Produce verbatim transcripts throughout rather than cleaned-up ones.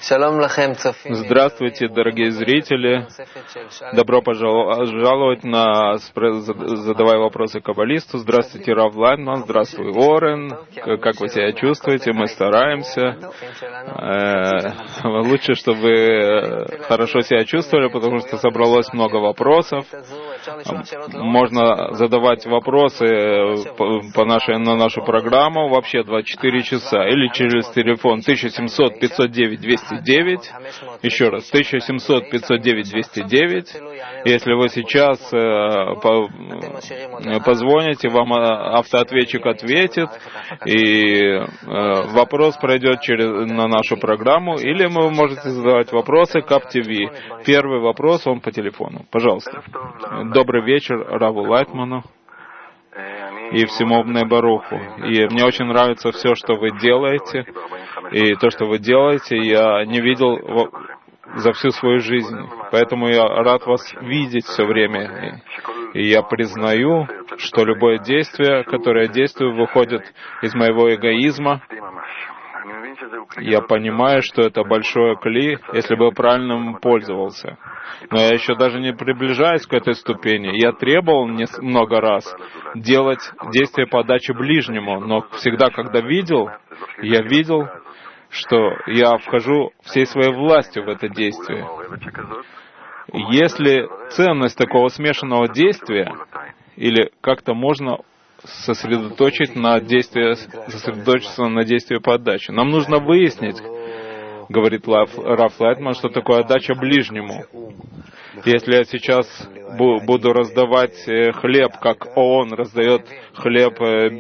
Здравствуйте, дорогие зрители. Добро пожаловать на «Задавай вопросы каббалисту». Здравствуйте, Рав Лайтман. Здравствуй, Орен. Как вы себя чувствуете? Мы стараемся. Лучше, чтобы вы хорошо себя чувствовали, потому что собралось много вопросов. Можно задавать вопросы по нашей, на нашу программу вообще двадцать четыре часа или через телефон тысяча семьсот пятьсот девять двести девять. Еще раз, тысяча семьсот пятьсот девять двести девять. Если вы сейчас э, по, позвоните, вам автоответчик ответит, и э, вопрос пройдет через, на нашу программу, или вы можете задавать вопросы КАП-ТВ. Первый вопрос, он по телефону. Пожалуйста. Добрый вечер Раву Лайтману и всему Бней Баруху. И мне очень нравится все, что вы делаете. И то, что вы делаете, я не видел за всю свою жизнь. Поэтому я рад вас видеть все время. И я признаю, что любое действие, которое я действую, выходит из моего эгоизма. Я понимаю, что это большое кли, если бы я правильно им пользовался. Но я еще даже не приближаюсь к этой ступени. Я требовал много раз делать действия по отдаче ближнему, но всегда, когда видел, я видел, что я вхожу всей своей властью в это действие. Если ценность такого смешанного действия, или как-то можно сосредоточить на действие, сосредоточиться на действии по отдаче. Нам нужно выяснить, говорит Рав Лайтман, что такое отдача ближнему. Если я сейчас буду раздавать хлеб, как ООН раздает хлеб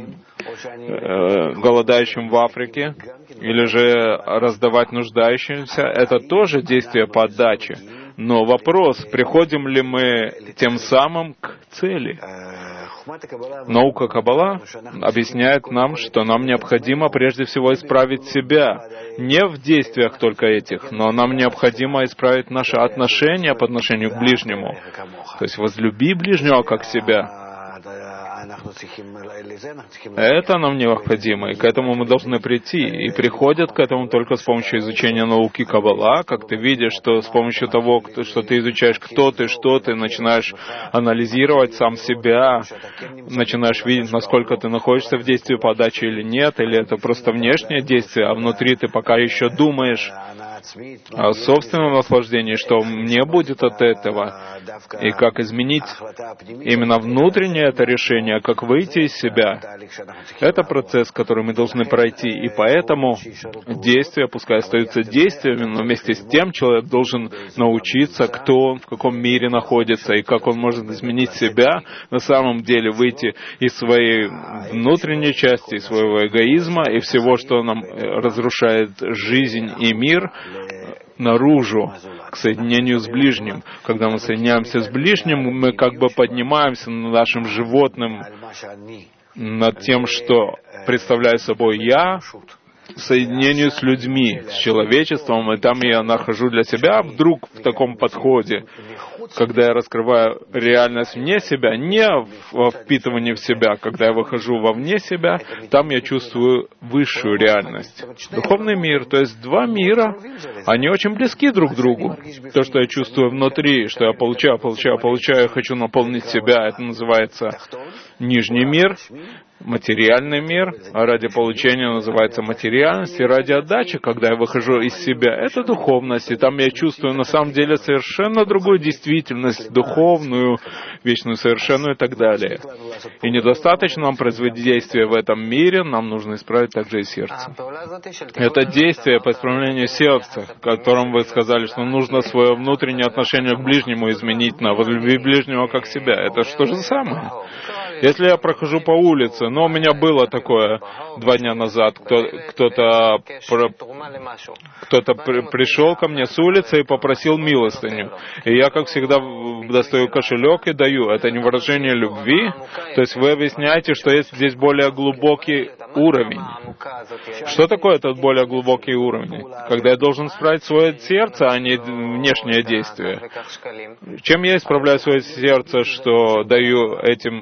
голодающим в Африке, или же раздавать нуждающимся, это тоже действие по отдаче. Но вопрос, приходим ли мы тем самым к цели? Наука Каббала объясняет нам, что нам необходимо прежде всего исправить себя. Не в действиях только этих, но нам необходимо исправить наши отношения по отношению к ближнему. То есть возлюби ближнего как себя. Это нам необходимо, и к этому мы должны прийти. И приходят к этому только с помощью изучения науки Каббала. Как ты видишь, что с помощью того, что ты изучаешь, кто ты, что ты, начинаешь анализировать сам себя, начинаешь видеть, насколько ты находишься в действии подачи или нет, или это просто внешнее действие, а внутри ты пока еще думаешь о собственном наслаждении, что мне будет от этого, и как изменить именно внутреннее это решение, как выйти из себя. Это процесс, который мы должны пройти, и поэтому действия, пускай остаются действиями, но вместе с тем человек должен научиться, кто он, в каком мире находится, и как он может изменить себя, на самом деле выйти из своей внутренней части, из своего эгоизма и всего, что нам разрушает жизнь и мир, наружу, к соединению с ближним. Когда мы соединяемся с ближним, мы как бы поднимаемся над нашим животным, над тем, что представляет собой я, соединению с людьми, с человечеством, и там я нахожу для себя вдруг в таком подходе, когда я раскрываю реальность вне себя, не в впитывании в себя, когда я выхожу вовне себя, там я чувствую высшую реальность. Духовный мир, то есть два мира, они очень близки друг к другу. То, что я чувствую внутри, что я получаю, получаю, получаю, я хочу наполнить себя, это называется нижний мир, материальный мир, а ради получения называется материальность, и ради отдачи, когда я выхожу из себя, это духовность, и там я чувствую на самом деле совершенно другую действительность, духовную, вечную, совершенную и так далее. И недостаточно нам производить действия в этом мире, нам нужно исправить также и сердце. Это действие по исправлению сердца, в котором вы сказали, что нужно свое внутреннее отношение к ближнему изменить на возлюби ближнего как себя. Это что же самое? Если я прохожу по улице, но у меня было такое два дня назад, кто, кто-то, про, кто-то при, пришел ко мне с улицы и попросил милостыню. И я, как всегда, достаю кошелек и даю. Это не выражение любви. То есть вы объясняете, что есть здесь более глубокий уровень. Что такое этот более глубокий уровень? Когда я должен исправить свое сердце, а не внешнее действие. Чем я исправляю свое сердце, что даю этим,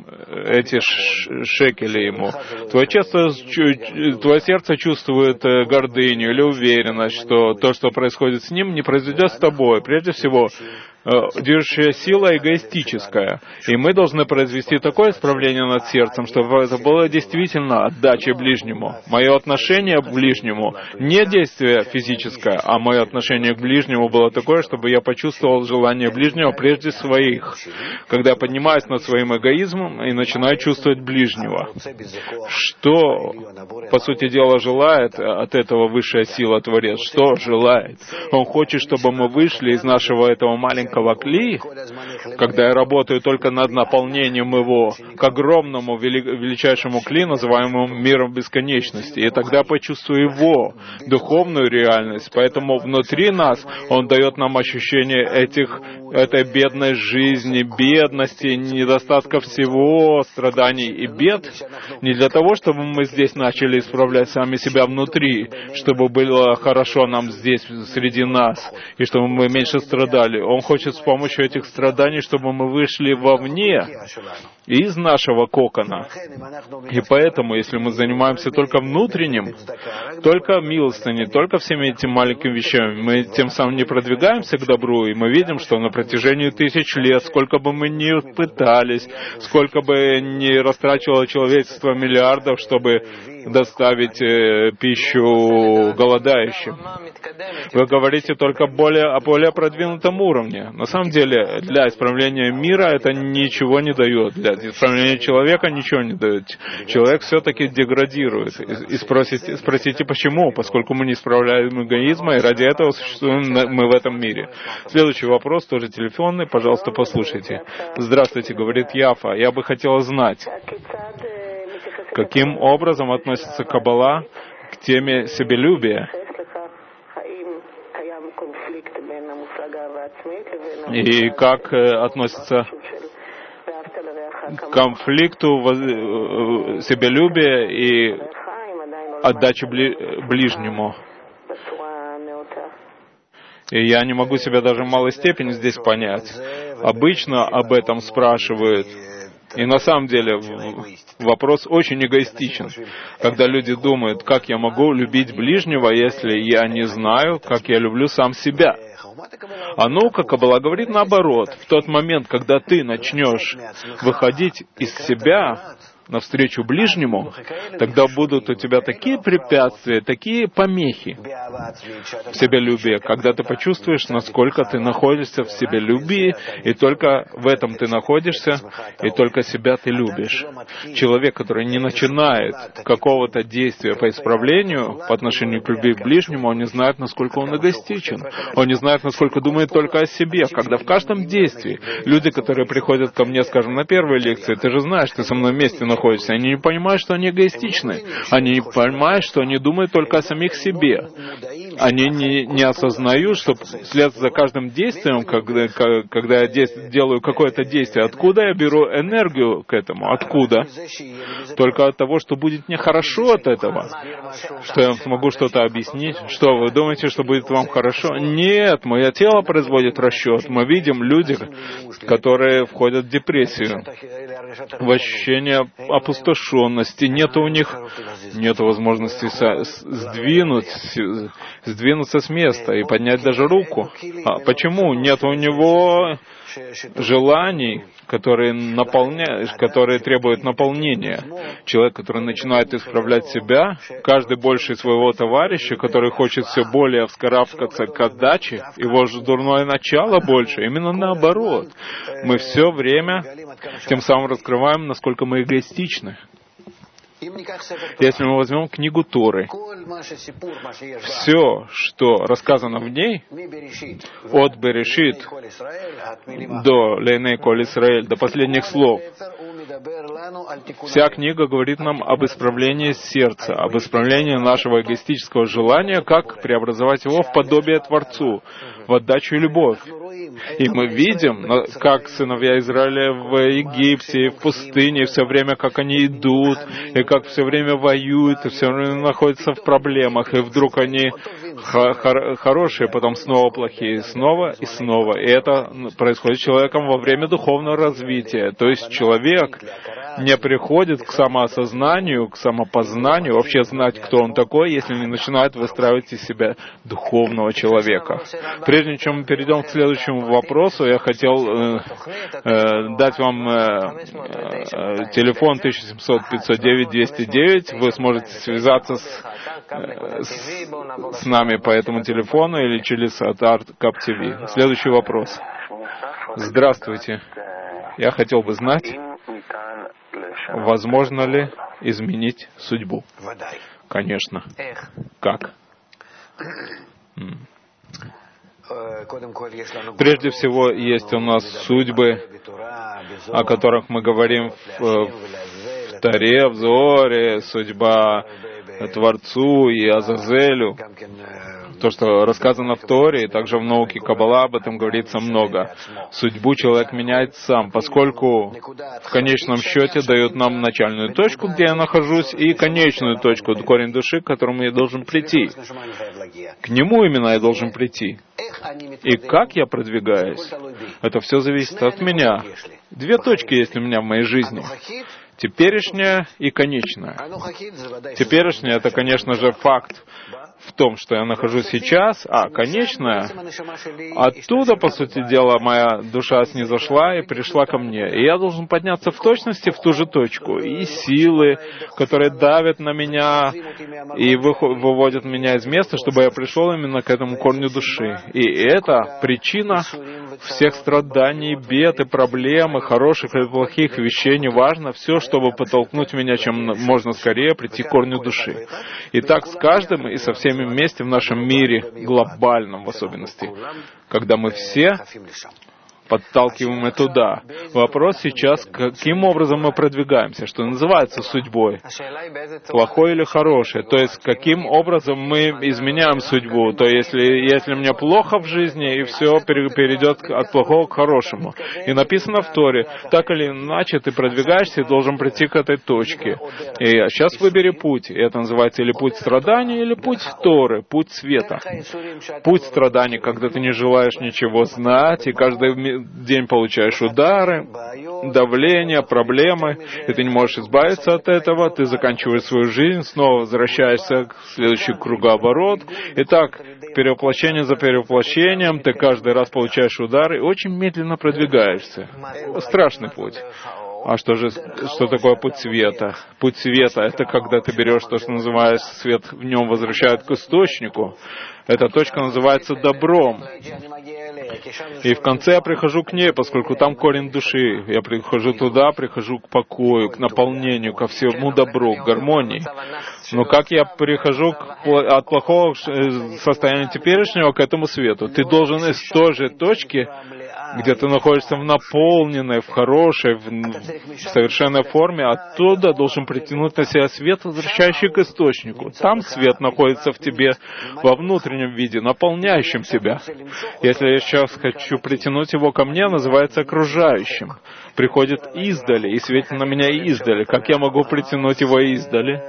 эти шекели ему. Твое, часто, твое сердце чувствует гордыню или уверенность, что то, что происходит с ним, не произойдет с тобой. Прежде всего, движущая сила эгоистическая. И мы должны произвести такое исправление над сердцем, чтобы это было действительно отдачей ближнему. Мое отношение к ближнему не действие физическое, а мое отношение к ближнему было такое, чтобы я почувствовал желание ближнего прежде своих. Когда я поднимаюсь над своим эгоизмом и начинаю чувствовать ближнего. Что, по сути дела, желает от этого высшая сила Творец? Что желает? Он хочет, чтобы мы вышли из нашего этого маленького кли, когда я работаю только над наполнением его, к огромному, величайшему кли, называемому миром бесконечности. И тогда почувствую его духовную реальность. Поэтому внутри нас он дает нам ощущение этих, этой бедной жизни, бедности, недостатка всего, страданий и бед. Не для того, чтобы мы здесь начали исправлять сами себя внутри, чтобы было хорошо нам здесь, среди нас, и чтобы мы меньше страдали. Он хочет с помощью этих страданий, чтобы мы вышли вовне, из нашего кокона. И поэтому, если мы занимаемся только внутренним, только милостыней, только всеми этими маленькими вещами, мы тем самым не продвигаемся к добру, и мы видим, что на протяжении тысяч лет, сколько бы мы ни пытались, сколько бы ни растрачивало человечество миллиардов, чтобы доставить э, пищу голодающим. Вы говорите только более, о более продвинутом уровне. На самом деле, для исправления мира это ничего не дает. Для исправления человека ничего не дает. Человек все-таки деградирует. И, и спросите, спросите, почему? Поскольку мы не исправляем эгоизма, и ради этого существуем мы в этом мире. Следующий вопрос, тоже телефонный. Пожалуйста, послушайте. Здравствуйте, говорит Яфа. Я бы хотела знать, каким образом относится Каббала к теме себелюбия и как относится к конфликту себелюбия и отдачи ближнему. И я не могу себя даже в малой степени здесь понять. Обычно об этом спрашивают. И на самом деле вопрос очень эгоистичен. Когда люди думают, как я могу любить ближнего, если я не знаю, как я люблю сам себя. А наука Каббала говорит наоборот. В тот момент, когда ты начнешь выходить из себя навстречу ближнему, тогда будут у тебя такие препятствия, такие помехи в себялюбии, когда ты почувствуешь, насколько ты находишься в себялюбии, и только в этом ты находишься, и только себя ты любишь. Человек, который не начинает какого-то действия по исправлению по отношению к любви к ближнему, он не знает, насколько он эгоистичен. Он не знает, насколько думает только о себе. Когда в каждом действии люди, которые приходят ко мне, скажем, на первой лекции, ты же знаешь, ты со мной вместе находишься, они не понимают, что они эгоистичны. Они не понимают, что они думают только о самих себе. Они не, не осознают, что вслед за каждым действием, когда, когда я делаю какое-то действие, откуда я беру энергию к этому? Откуда? Только от того, что будет мне хорошо от этого. Что я смогу что-то объяснить. Что, вы думаете, что будет вам хорошо? Нет, мое тело производит расчет. Мы видим люди, которые входят в депрессию, в ощущение опустошенности. Нет у них, нет возможности сдвинуть, сдвинуться с места и поднять даже руку. А почему? Нет у него желаний, которые наполняют, которые требуют наполнения. Человек, который начинает исправлять себя, каждый больше своего товарища, который хочет все более вскарабкаться к отдаче, его же дурное начало больше. Именно наоборот. Мы все время тем самым раскрываем, насколько мы эгоистичны. Если мы возьмем книгу Торы, все, что рассказано в ней, от Берешит до Лейней Коль Исраэль, до последних слов, вся книга говорит нам об исправлении сердца, об исправлении нашего эгоистического желания, как преобразовать его в подобие Творцу, в отдачу и любовь. И мы видим, как сыновья Израиля в Египте, в пустыне, все время, как они идут, и как все время воюют, и все время находятся в проблемах, и вдруг они хор- хорошие, потом снова плохие, снова и снова. И это происходит с человеком во время духовного развития. То есть человек не приходит к самоосознанию, к самопознанию, вообще знать, кто он такой, если не начинает выстраивать из себя духовного человека. Прежде чем мы перейдем к следующему вопросу, я хотел э, э, дать вам э, э, телефон тысяча семьсот пятьсот девять двести девять. Вы сможете связаться с, э, с, с нами по этому телефону или через Атар Кап ти ви. Следующий вопрос. Здравствуйте. Я хотел бы знать, возможно ли изменить судьбу? Конечно. Как? Прежде всего, есть у нас судьбы, о которых мы говорим в, в Торе, в Зоре, судьба Творцу и Азазелю. То, что рассказано в Торе, и также в науке Каббала об этом говорится много. Судьбу человек меняет сам, поскольку в конечном счете дает нам начальную точку, где я нахожусь, и конечную точку, корень души, к которому я должен прийти. К нему именно я должен прийти. И как я продвигаюсь, это все зависит от меня. Две точки есть у меня в моей жизни. Теперешняя и конечная. Теперешняя — это, конечно же, факт в том, что я нахожусь сейчас, а конечная, оттуда, по сути дела, моя душа снизошла и пришла ко мне. И я должен подняться в точности в ту же точку. И силы, которые давят на меня и выводят меня из места, чтобы я пришел именно к этому корню души. И это причина всех страданий, бед и проблем, и хороших и плохих вещей, неважно, все, чтобы подтолкнуть меня чем можно скорее прийти к корню души. И так с каждым и со всеми вместе в нашем мире, глобальном в особенности, когда мы все подталкиваем туда. Вопрос сейчас, каким образом мы продвигаемся, что называется судьбой, плохой или хорошей. То есть, каким образом мы изменяем судьбу. То есть, если, если мне плохо в жизни, и все перейдет от плохого к хорошему. И написано в Торе, так или иначе ты продвигаешься и должен прийти к этой точке. И сейчас выбери путь. И это называется или путь страданий, или путь Торы, путь света. Путь страданий, когда ты не желаешь ничего знать, и каждый день получаешь удары, давление, проблемы, и ты не можешь избавиться от этого, ты заканчиваешь свою жизнь, снова возвращаешься к следующий кругооборот. И так, перевоплощение за перевоплощением, ты каждый раз получаешь удары и очень медленно продвигаешься. Страшный путь. А что же, что такое путь света? Путь света — это когда ты берешь то, что называется свет, в нем возвращают к источнику. Эта точка называется добром. И в конце я прихожу к ней, поскольку там корень души. Я прихожу туда, прихожу к покою, к наполнению, ко всему добру, к гармонии. Но как я прихожу к, от плохого состояния теперешнего к этому свету? Ты должен из той же точки, где ты находишься в наполненной, в хорошей, в, в совершенной форме, оттуда должен притянуть на себя свет, возвращающий к источнику. Там свет находится в тебе во внутреннем виде, наполняющим тебя. Если я сейчас хочу притянуть его ко мне, называется окружающим. Приходит издали и светит на меня издали. Как я могу притянуть его издали?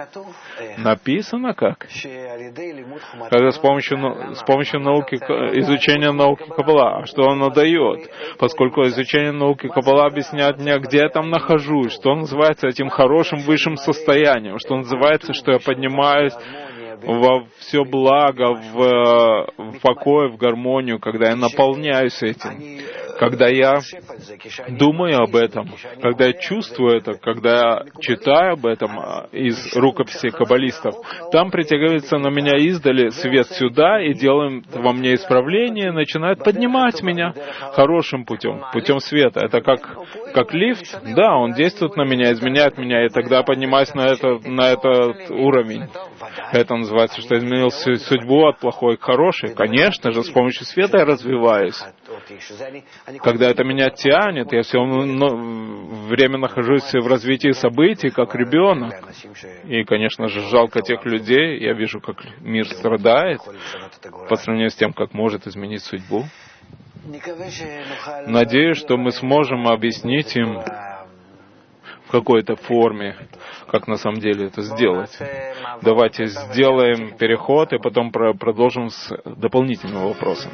Написано как? Когда с помощью, с помощью науки, изучения науки Каббала. А что оно дает? Поскольку изучение науки Каббала объясняет мне, где я там нахожусь, что называется этим хорошим высшим состоянием, что называется, что я поднимаюсь во все благо, в, в покой, в гармонию, когда я наполняюсь этим, когда я думаю об этом, когда я чувствую это, когда я читаю об этом из рукописей каббалистов, там притягивается на меня издали свет сюда и делает во мне исправление, начинает поднимать меня хорошим путем, путем света. Это как, как лифт, да, он действует на меня, изменяет меня, и тогда я поднимаюсь на, это, на этот уровень. Это называется, что изменил судьбу от плохой к хорошей. Конечно же, с помощью света я развиваюсь. Когда это меня тянет, я все время нахожусь в развитии событий, как ребенок. И, конечно же, жалко тех людей. Я вижу, как мир страдает по сравнению с тем, как может изменить судьбу. Надеюсь, что мы сможем объяснить им в какой-то форме, как на самом деле это сделать. Давайте сделаем переход и потом продолжим с дополнительными вопросами.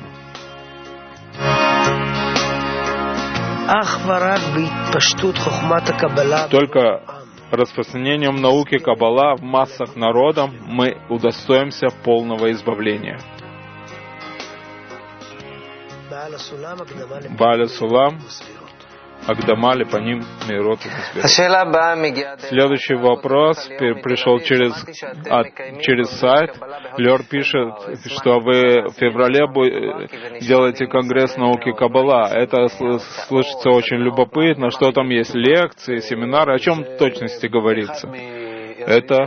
Только распространением науки Каббала в массах народа мы удостоимся полного избавления. Бааля Сулам, Агдамали по ним Мирот и Сберот. Следующий вопрос пришел через, а, через сайт. Лёр пишет, что вы в феврале делаете конгресс науки Каббала. Это слышится очень любопытно. Что там есть? Лекции, семинары? О чем в точности говорится? Это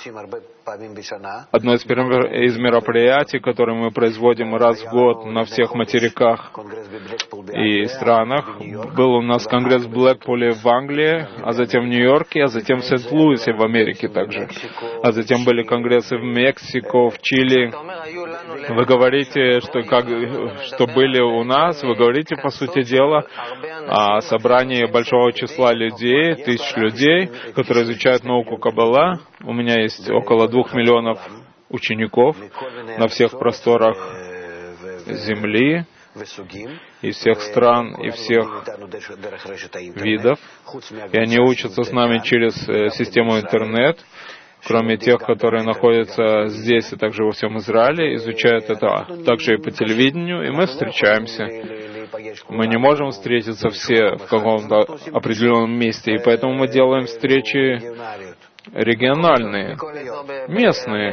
одно из мероприятий, которые мы производим раз в год на всех материках и странах. Был у нас конгресс в Блэкпуле в Англии, а затем в Нью-Йорке, а затем в Сент-Луисе в Америке также. А затем были конгрессы в Мексике, в Чили. Вы говорите, что, как, что были у нас, вы говорите, по сути дела, о собрании большого числа людей, тысяч людей, которые изучают науку Каббала. У меня есть около двух миллионов учеников на всех просторах Земли, из всех стран и всех видов. И они учатся с нами через систему интернет, кроме тех, которые находятся здесь и также во всем Израиле, изучают это также и по телевидению, и мы встречаемся. Мы не можем встретиться все в каком-то определенном месте, и поэтому мы делаем встречи региональные, местные.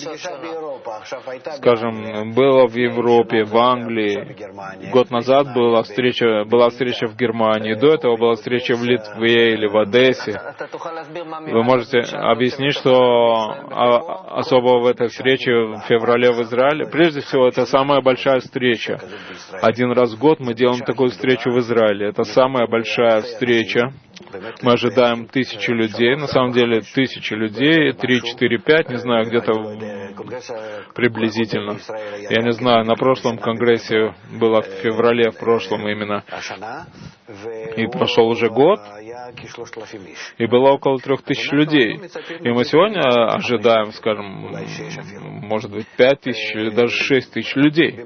Скажем, было в Европе, в Англии. Год назад была встреча, была встреча в Германии. До этого была встреча в Литве или в Одессе. Вы можете объяснить, что особо в этой встрече в феврале в Израиле? Прежде всего, это самая большая встреча. Один раз в год мы делаем такую встречу в Израиле. Это самая большая встреча. Мы ожидаем тысячи людей, на самом деле тысячи людей, три, четыре, пять, не знаю, где-то приблизительно. Я не знаю, на прошлом конгрессе было в феврале, в прошлом именно, и прошел уже год, и было около трех тысяч людей. И мы сегодня ожидаем, скажем, может быть, пять тысяч или даже шесть тысяч людей.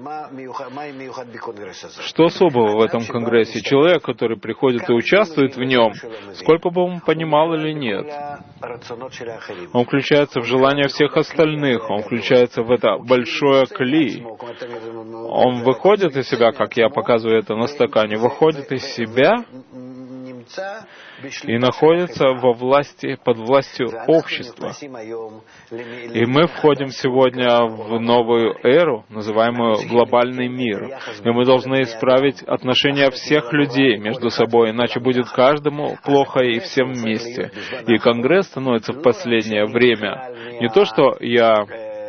Что особого в этом конгрессе? Человек, который приходит и участвует в нем, сколько бы он понимал или нет, он включается в желания всех остальных, он включается в это большое кли. Он выходит из себя, как я показываю это на стакане, выходит из себя и находится во власти, под властью общества. И мы входим сегодня в новую эру, называемую глобальный мир. И мы должны исправить отношения всех людей между собой, иначе будет каждому плохо и всем вместе. И Конгресс становится в последнее время не то, что я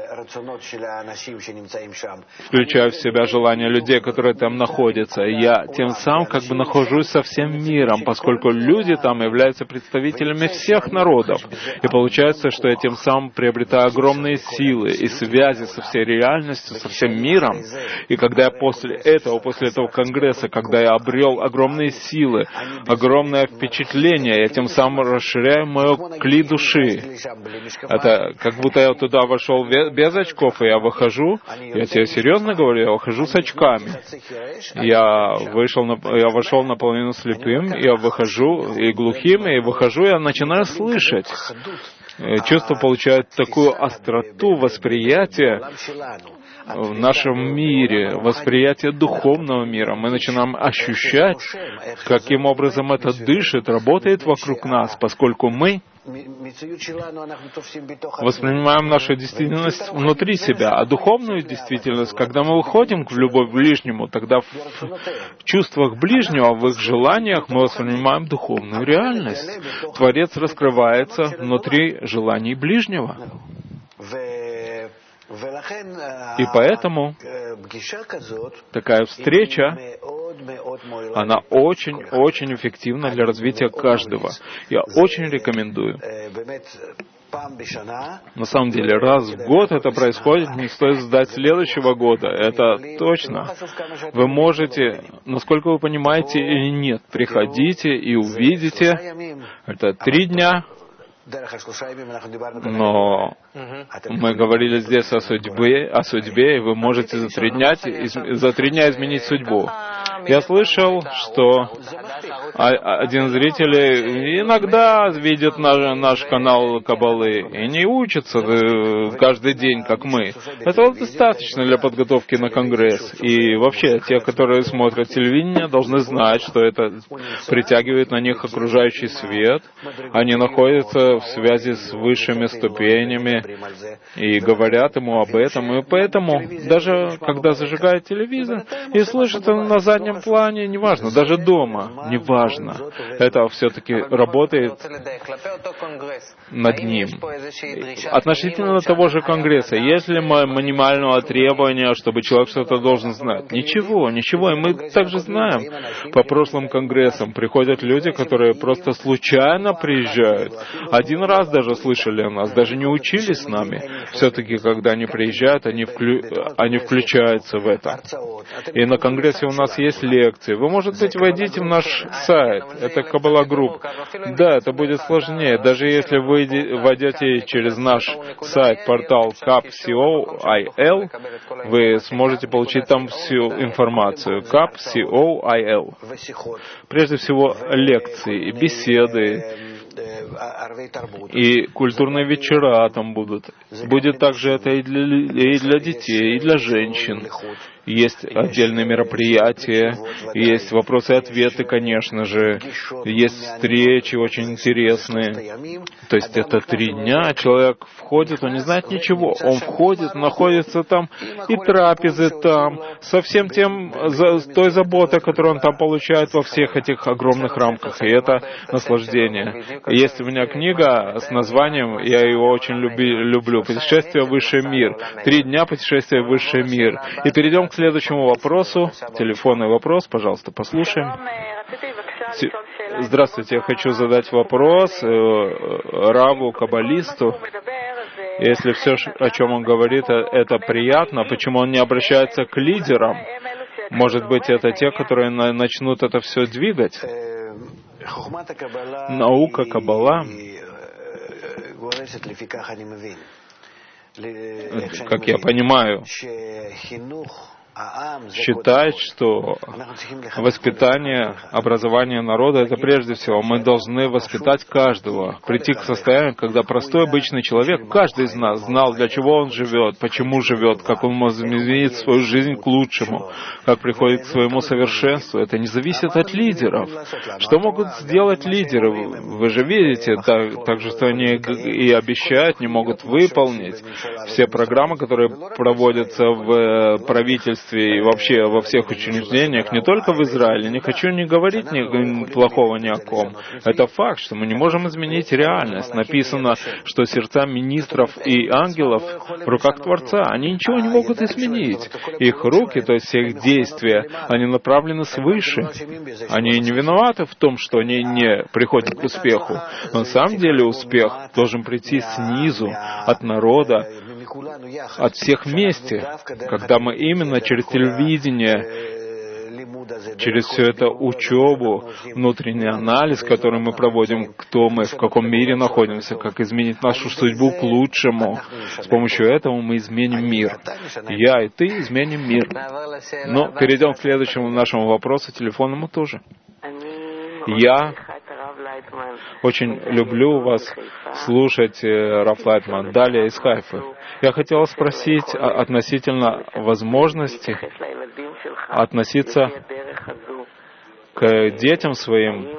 включаю в себя желания людей, которые там находятся. Я тем самым как бы нахожусь со всем миром, поскольку люди там являются представителями всех народов. И получается, что я тем самым приобретаю огромные силы и связи со всей реальностью, со всем миром. И когда я после этого, после этого конгресса, когда я обрел огромные силы, огромное впечатление, я тем самым расширяю мое кли души. Это как будто я туда вошел без очков, и я выхожу, я тебе серьезно говорю, я выхожу с очками. Я вышел, на, я вошел наполовину слепым, я выхожу и глухим, и выхожу, я начинаю слышать. Чувства получают такую остроту восприятия в нашем мире, восприятие духовного мира. Мы начинаем ощущать, каким образом это дышит, работает вокруг нас, поскольку мы воспринимаем нашу действительность внутри себя, а духовную действительность, когда мы выходим в любовь к ближнему, тогда в, в чувствах ближнего, в их желаниях мы воспринимаем духовную реальность. Творец раскрывается внутри желаний ближнего. И поэтому такая встреча, она очень-очень эффективна для развития каждого. Я очень рекомендую На самом деле, раз в год это происходит, не стоит ждать следующего года. Это точно. Вы можете, насколько вы понимаете или нет, приходите и увидите. Это три дня. Но мы говорили здесь о судьбе, о судьбе, и вы можете за три дня, за три дня изменить судьбу. Я слышал, что один из зрителей иногда видит наш, наш канал Каббалы и не учится каждый день, как мы. Этого достаточно для подготовки на Конгресс. И вообще, те, которые смотрят телевидение, должны знать, что это притягивает на них окружающий свет. Они находятся в связи с высшими ступенями и говорят ему об этом. И поэтому, даже когда зажигают телевизор и слышат это на заднем плане, неважно, даже дома, неважно, это все-таки работает над ним. Относительно того же Конгресса, есть ли минимального требования, чтобы человек что-то должен знать? Ничего, ничего. И мы также знаем, по прошлым Конгрессам приходят люди, которые просто случайно приезжают. Один раз даже слышали о нас, даже не учились с нами. Все-таки, когда они приезжают, они, вклю... они включаются в это. И на Конгрессе у нас есть лекции. Вы, может быть, войдите в наш сайт. Это Kabbalah Group. Да, это будет сложнее. Даже если вы войдете через наш сайт, портал кап точка ком, вы сможете получить там всю информацию. кап точка ком. Прежде всего, лекции, беседы, и культурные вечера там будут. Будет также это и для, и для детей, и для женщин. Есть отдельные мероприятия, есть вопросы и ответы, конечно же, есть встречи очень интересные. То есть это три дня, человек входит, он не знает ничего. Он входит, находится там, и трапезы там, со всем тем, за, той заботой, которую он там получает во всех этих огромных рамках. И это наслаждение. Есть у меня книга с названием, я его очень люби, люблю, «Путешествие в высший мир». Три дня путешествия в высший мир. И перейдем к следующему вопросу. Телефонный вопрос, пожалуйста, послушаем. Здравствуйте, я хочу задать вопрос раву, каббалисту. Если все, о чем он говорит, это приятно, почему он не обращается к лидерам? Может быть, это те, которые начнут это все двигать? Наука Каббала, как я понимаю, считает, что воспитание, образование народа — это прежде всего мы должны воспитать каждого, прийти к состоянию, когда простой обычный человек, каждый из нас знал, для чего он живет, почему живет, как он может изменить свою жизнь к лучшему, как приходит к своему совершенству. Это не зависит от лидеров. Что могут сделать лидеры? Вы же видите, так, так же, что они и обещают, не могут выполнить. Все программы, которые проводятся в правительстве, и вообще во всех учреждениях, не только в Израиле, не хочу не говорить ни, плохого ни о ком. Это факт, что мы не можем изменить реальность. Написано, что сердца министров и ангелов в руках Творца. Они ничего не могут изменить. Их руки, то есть все их действия, они направлены свыше. Они не виноваты в том, что они не приходят к успеху. Но на самом деле успех должен прийти снизу, от народа, от всех вместе, когда мы именно через телевидение, через всю эту учебу, внутренний анализ, который мы проводим, кто мы, в каком мире находимся, как изменить нашу судьбу к лучшему. С помощью этого мы изменим мир. Я и ты изменим мир. Но перейдем к следующему нашему вопросу, телефонному тоже. Я очень люблю вас слушать, Раф Лайтман, Далия из Хайфы. Я хотел спросить относительно возможности относиться к детям своим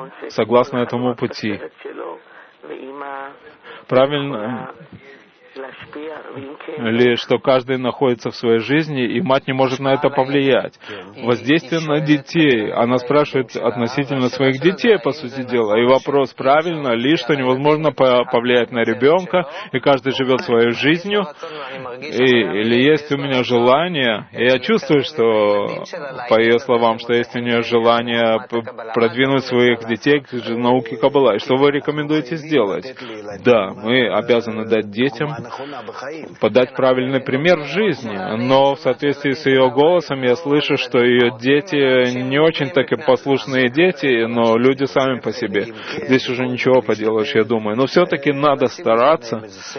согласно этому пути. Правильно, или что каждый находится в своей жизни, и мать не может на это повлиять. Воздействие на детей. Она спрашивает относительно своих детей, по сути дела. И вопрос, правильно ли, что невозможно повлиять на ребенка, и каждый живет своей жизнью, и, или есть у меня желание, и я чувствую, что, по ее словам, что есть у нее желание продвинуть своих детей к науке Каббала. И что вы рекомендуете сделать? Да, мы обязаны дать детям, подать правильный пример в жизни, но в соответствии с ее голосом я слышу, что ее дети не очень таки послушные дети, но люди сами по себе. Здесь уже ничего поделаешь, я думаю. Но все-таки надо стараться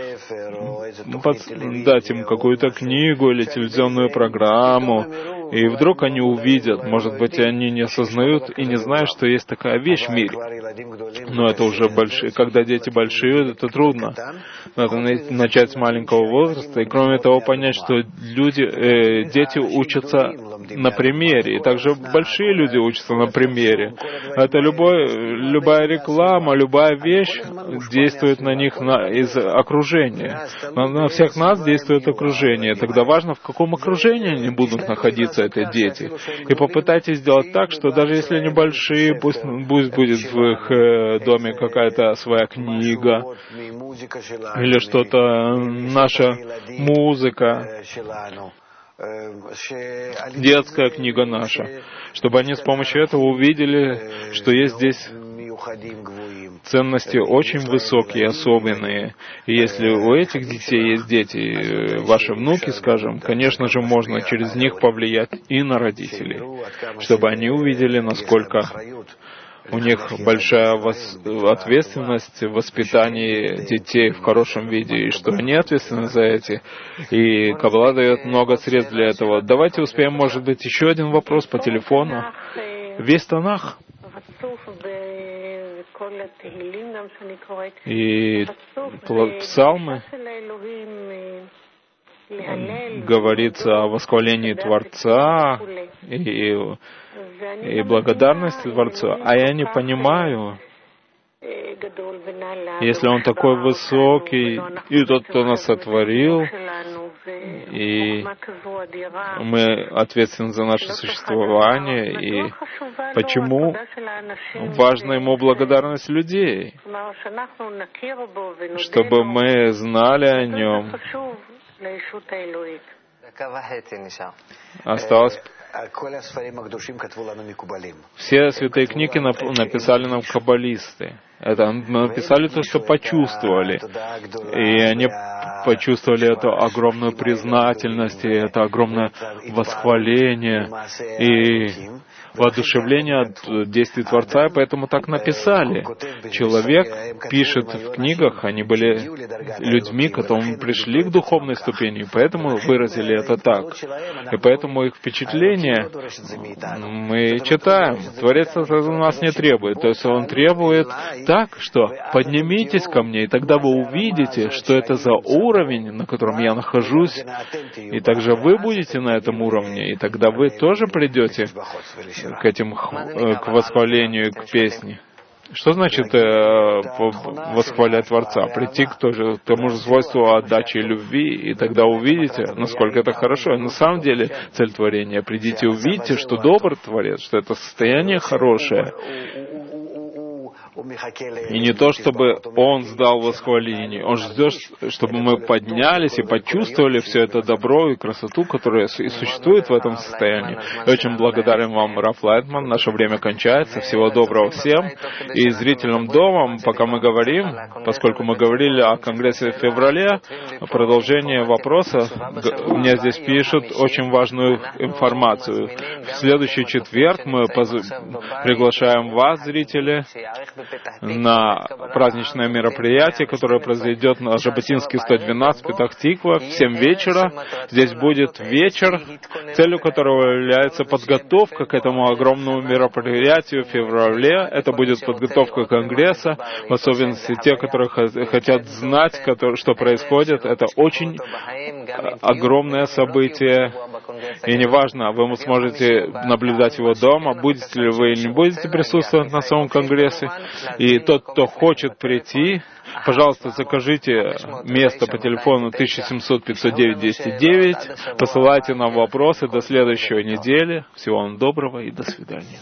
дать им какую-то книгу или телевизионную программу, и вдруг они увидят, может быть, они не осознают и не знают, что есть такая вещь в мире. Но это уже большие. Когда дети большие, это трудно. Надо начать с маленького возраста, и кроме того понять, что люди, э, дети учатся на примере, и также большие люди учатся на примере. Это любой, любая реклама, любая вещь действует на них на, из окружения. На, на всех нас действует окружение. Тогда важно, в каком окружении они будут находиться, эти дети. И попытайтесь сделать так, что даже если они большие, пусть, пусть будет в их э, доме какая-то своя книга, или что-то, наша музыка, детская книга наша, чтобы они с помощью этого увидели, что есть здесь ценности очень высокие, особенные. И если у этих детей есть дети, ваши внуки, скажем, конечно же, можно через них повлиять и на родителей, чтобы они увидели, насколько у них большая ответственность в воспитании детей в хорошем виде, и что они ответственны за эти. И Каббала дает много средств для этого. Давайте успеем, может быть, еще один вопрос по телефону. Весь Танах и псалмы говорится о восхвалении Творца и, и благодарности Творцу. А я не понимаю, если Он такой высокий, и тот, кто нас сотворил, и мы ответственны за наше существование, и почему важна Ему благодарность людей, чтобы мы знали о Нем. Осталось... Все святые книги написали нам каббалисты. Это написали то, что почувствовали. И они почувствовали эту огромную признательность, и это огромное восхваление, и воодушевление от действий Творца, и поэтому так написали. Человек пишет в книгах, они были людьми, которые пришли к духовной ступени, и поэтому выразили это так. И поэтому их впечатление мы читаем. Творец это у нас не требует. То есть Он требует так, что поднимитесь ко мне, и тогда вы увидите, что это за уровень, на котором я нахожусь, и также вы будете на этом уровне, и тогда вы тоже придете к этим, к восхвалению, к песне. Что значит э, восхвалять Творца? Прийти к тоже, тому же свойству отдачи и любви, и тогда увидите, насколько это хорошо. И на самом деле цель творения. Придите и увидите, что добр Творец, что это состояние хорошее. И не то, чтобы Он сдал восхваление, Он ждет, чтобы мы поднялись и почувствовали все это добро и красоту, которая и существует в этом состоянии. И очень благодарен вам, Раф Лайтман. Наше время кончается. Всего доброго всем. И зрителям дома, пока мы говорим, поскольку мы говорили о Конгрессе в феврале, продолжение вопроса, мне здесь пишут очень важную информацию. В следующий четверг мы приглашаем вас, зрители, на праздничное мероприятие, которое произойдет на Жаботинский сто двенадцать, Петах-Тиква, в семь вечера. Здесь будет вечер, целью которого является подготовка к этому огромному мероприятию в феврале. Это будет подготовка Конгресса, в особенности те, которые хотят знать, что происходит. Это очень огромное событие, и неважно, вы сможете наблюдать его дома, будете ли вы или не будете присутствовать на самом Конгрессе. И тот, кто хочет прийти, пожалуйста, закажите место по телефону тысяча семьсот пятьсот девять двести девять, посылайте нам вопросы до следующей недели. Всего вам доброго и до свидания.